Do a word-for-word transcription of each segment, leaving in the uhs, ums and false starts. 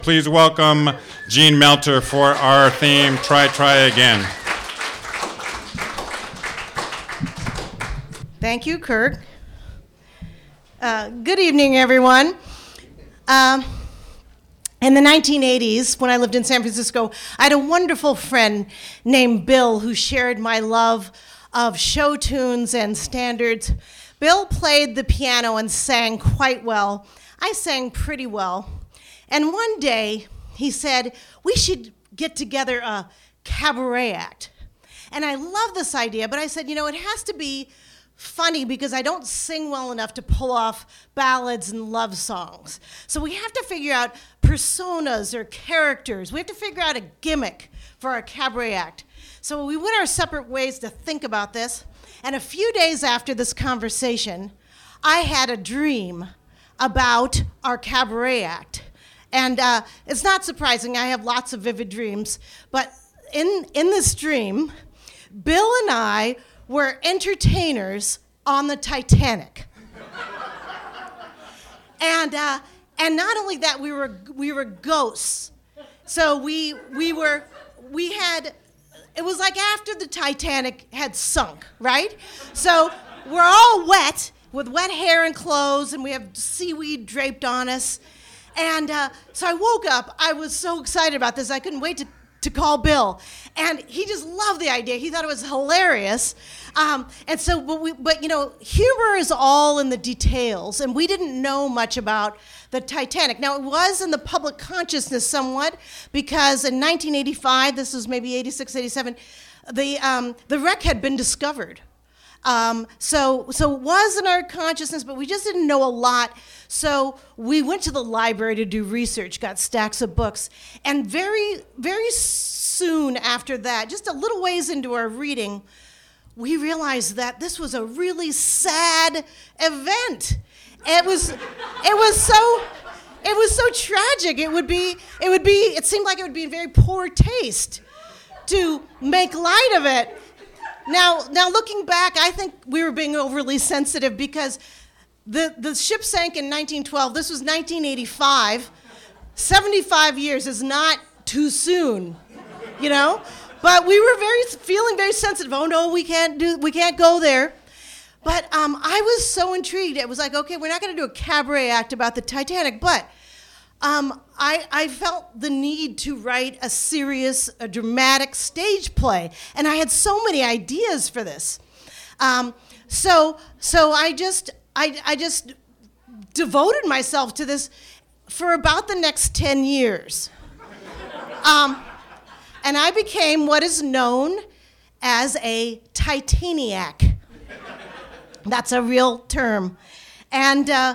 Please welcome Gene Melter for our theme, Try, Try Again. Thank you, Kirk. Uh, good evening, everyone. Um, in the nineteen eighties, when I lived in San Francisco, I had a wonderful friend named Bill who shared my love of show tunes and standards. Bill played the piano and sang quite well. I sang pretty well. And one day, he said, we should get together a cabaret act. And I love this idea, but I said, you know, it has to be funny because I don't sing well enough to pull off ballads and love songs. So we have to figure out personas or characters. We have to figure out a gimmick for our cabaret act. So we went our separate ways to think about this. And a few days after this conversation, I had a dream about our cabaret act. And uh, it's not surprising, I have lots of vivid dreams, but in, in this dream, Bill and I were entertainers on the Titanic. and uh, and not only that, we were we were ghosts. So we we were we had it was like after the Titanic had sunk, right? So we're all wet with wet hair and clothes, and we have seaweed draped on us. And uh, so I woke up. I was so excited about this. I couldn't wait to, to call Bill. And he just loved the idea. He thought it was hilarious. Um, and so, but, we, but, you know, humor is all in the details. And we didn't know much about the Titanic. Now, it was in the public consciousness somewhat because in nineteen eighty-five, this was maybe eighty-six, eighty-seven, the, um, the wreck had been discovered. Um, so, so it was in our consciousness, but we just didn't know a lot. So we went to the library to do research, got stacks of books, and very, very soon after that, just a little ways into our reading, we realized that this was a really sad event. It was, it was so, it was so tragic. It would be, it would be, it seemed like it would be in very poor taste to make light of it. Now, now looking back, I think we were being overly sensitive because the, the ship sank in nineteen twelve. This was nineteen eighty-five. seventy-five years is not too soon, you know? But we were very feeling very sensitive. Oh no, we can't do we can't go there. But um, I was so intrigued. It was like, okay, we're not going to do a cabaret act about the Titanic, but Um, I, I felt the need to write a serious, a dramatic stage play, and I had so many ideas for this. Um, so, so I just, I, I just devoted myself to this for about the next ten years, um, and I became what is known as a Titaniac. That's a real term, and. Uh,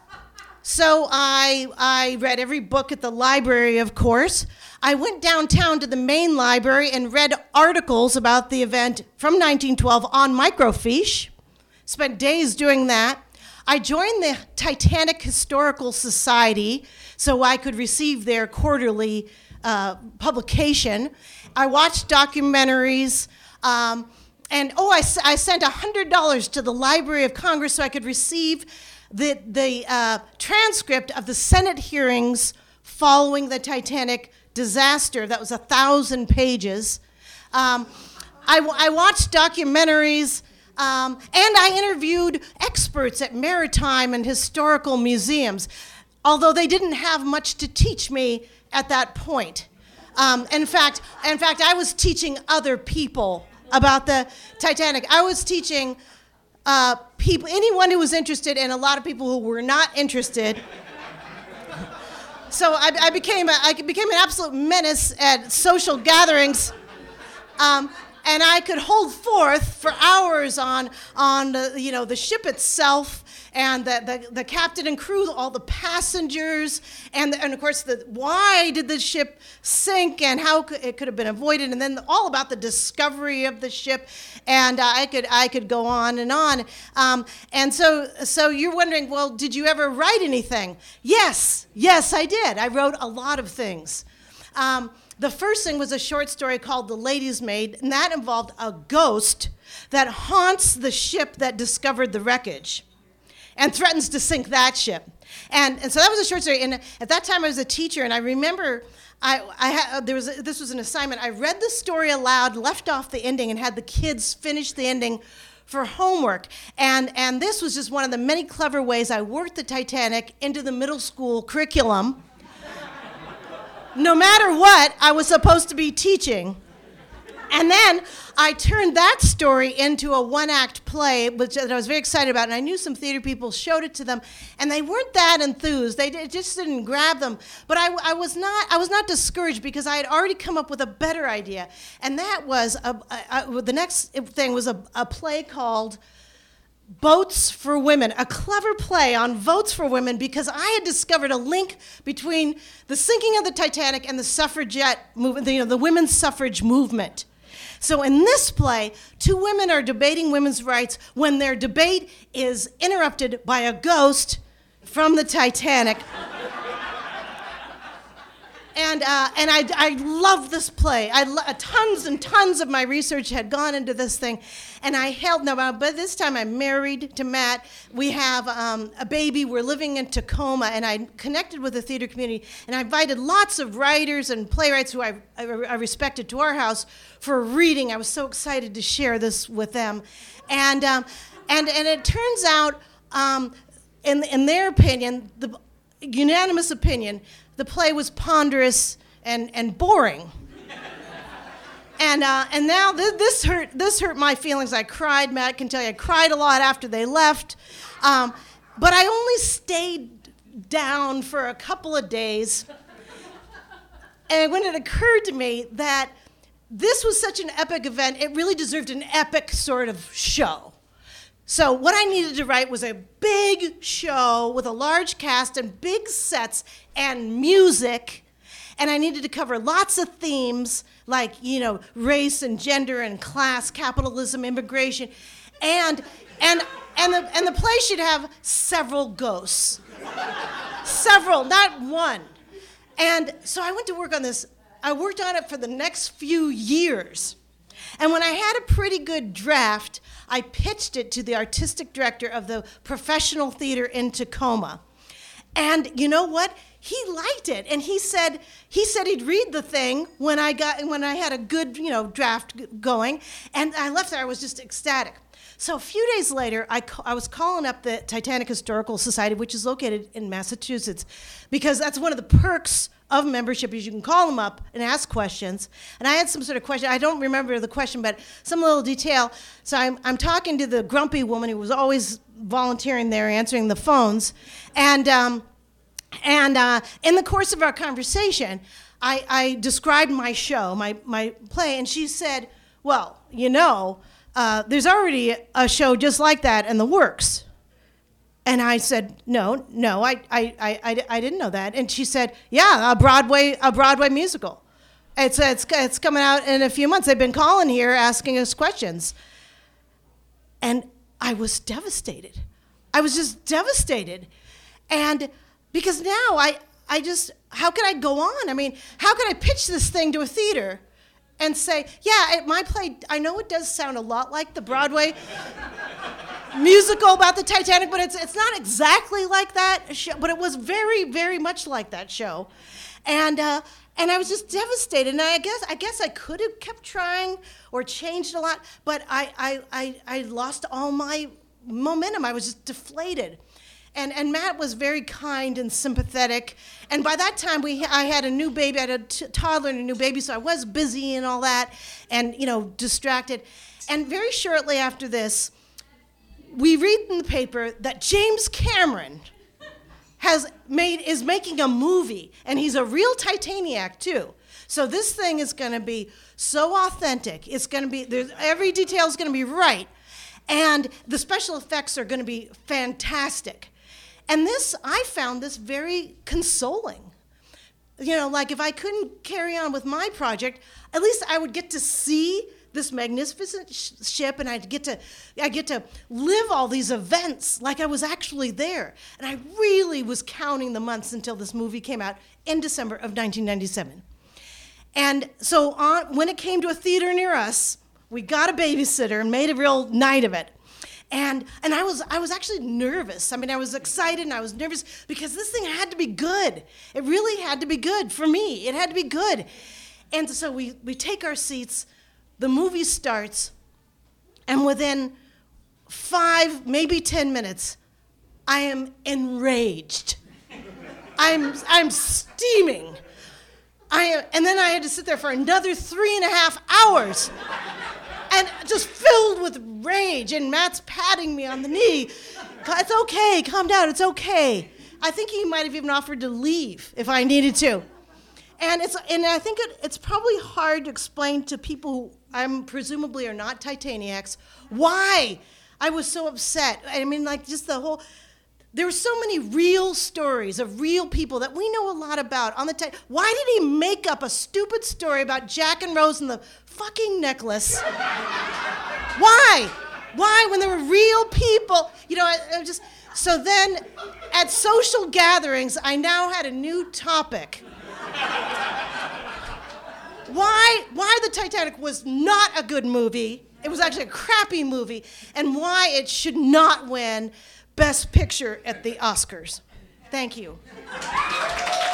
So I, I read every book at the library, of course. I went downtown to the main library and read articles about the event from nineteen twelve on microfiche. Spent days doing that. I joined the Titanic Historical Society so I could receive their quarterly uh, publication. I watched documentaries. Um, and, oh, I, I sent one hundred dollars to the Library of Congress so I could receive the, the uh, transcript of the Senate hearings following the Titanic disaster. That was a thousand pages. Um, I, I watched documentaries, um, and I interviewed experts at maritime and historical museums, although they didn't have much to teach me at that point. Um, in fact, in fact, I was teaching other people about the Titanic. I was teaching Uh, people, anyone who was interested, and a lot of people who were not interested. So I, I became a, I became an absolute menace at social gatherings, um, and I could hold forth for hours on on the, you know, the ship itself and the, the, the captain and crew, all the passengers, and the, and of course the why did the ship sink and how could, it could have been avoided, and then all about the discovery of the ship, and uh, I could I could go on and on, um, and so so you're wondering, well, did you ever write anything? Yes, yes, I did. I wrote a lot of things. Um, the first thing was a short story called The Lady's Maid, and that involved a ghost that haunts the ship that discovered the wreckage. and threatens to sink that ship. And, and so that was a short story. And at that time, I was a teacher, and I remember I, I had, there was a, this was an assignment. I read the story aloud, left off the ending, and had the kids finish the ending for homework. And, and this was just one of the many clever ways I worked the Titanic into the middle school curriculum. No matter what, I was supposed to be teaching. And then I turned that story into a one-act play, which that I was very excited about. And I knew some theater people, showed it to them, and they weren't that enthused. They it just didn't grab them. But I, I was not I was not discouraged, because I had already come up with a better idea, and that was a, a, a, the next thing was a, a play called Boats for Women, a clever play on votes for women, because I had discovered a link between the sinking of the Titanic and the suffragette movement, you know, the women's suffrage movement. So in this play, two women are debating women's rights when their debate is interrupted by a ghost from the Titanic. And uh, and I, I love this play. I lo- tons and tons of my research had gone into this thing, and I held. Now, by this time, I'm married to Matt. We have um, a baby. We're living in Tacoma, and I connected with the theater community, and I invited lots of writers and playwrights who I, I, I respected to our house for a reading. I was so excited to share this with them, and um, and and it turns out, um, in in their opinion, the unanimous opinion, the play was ponderous and, and boring. and uh, and now th- this hurt this hurt my feelings. I cried. Matt can tell you, I cried a lot after they left. Um, but I only stayed down for a couple of days. And when it occurred to me that this was such an epic event, it really deserved an epic sort of show. So what I needed to write was a big show with a large cast and big sets and music, and I needed to cover lots of themes like, you know, race and gender and class, capitalism, immigration, and and and the and the play should have several ghosts, several, not one. And so I went to work on this. I worked on it for the next few years. And when I had a pretty good draft, I pitched it to the artistic director of the professional theater in Tacoma. And you know what? He liked it. And he said he said he'd read the thing when I got when I had a good, you know, draft going. And I left there, I was just ecstatic. So a few days later, I, ca- I was calling up the Titanic Historical Society, which is located in Massachusetts, because that's one of the perks of membership is you can call them up and ask questions. And I had some sort of question. I don't remember the question, but some little detail. So I'm, I'm talking to the grumpy woman who was always volunteering there, answering the phones. And um, and uh, in the course of our conversation, I, I described my show, my, my play, and she said, well, you know, uh, there's already a show just like that in the works. And I said, no, no, I, I, I, I didn't know that. And she said, yeah, a Broadway, a Broadway musical. It's, it's, it's coming out in a few months. They've been calling here asking us questions. And I was devastated. I was just devastated. And because now I, I just, how could I go on? I mean, how could I pitch this thing to a theater and say, yeah, it, my play, I know it does sound a lot like the Broadway musical about the Titanic, but it's it's not exactly like that show, but it was very, very much like that show. And uh, and I was just devastated. And I guess I guess I could have kept trying or changed a lot, but I I, I, I lost all my momentum. I was just deflated. And and Matt was very kind and sympathetic. And by that time, we I had a new baby, I had a t- toddler and a new baby, so I was busy and all that, and you know, distracted. And very shortly after this, we read in the paper that James Cameron has made is making a movie, and he's a real Titaniac too. So this thing is going to be so authentic. It's going to be there's every detail is going to be right, and the special effects are going to be fantastic. And this, I found this very consoling. You know, like if I couldn't carry on with my project, at least I would get to see this magnificent sh- ship, and I'd get to, I get to live all these events like I was actually there. And I really was counting the months until this movie came out in December of nineteen ninety-seven. And so on, when it came to a theater near us, we got a babysitter and made a real night of it. And and I was I was actually nervous. I mean, I was excited and I was nervous because this thing had to be good. It really had to be good for me. It had to be good. And so we, we take our seats, the movie starts, and within five, maybe ten minutes, I am enraged. I'm I'm steaming. I am, and then I had to sit there for another three and a half hours. And just filled with rage, and Matt's patting me on the knee. It's okay, calm down, it's okay. I think he might have even offered to leave if I needed to. And it's and I think it, it's probably hard to explain to people who I'm presumably are not Titaniacs why I was so upset. I mean, like just the whole, there were so many real stories of real people that we know a lot about on the Titanic. Why did he make up a stupid story about Jack and Rose and the fucking necklace? Why? Why when there were real people? You know, I, I just, so then at social gatherings, I now had a new topic. Why, why the Titanic was not a good movie, it was actually a crappy movie, and why it should not win Best Picture at the Oscars. Thank you.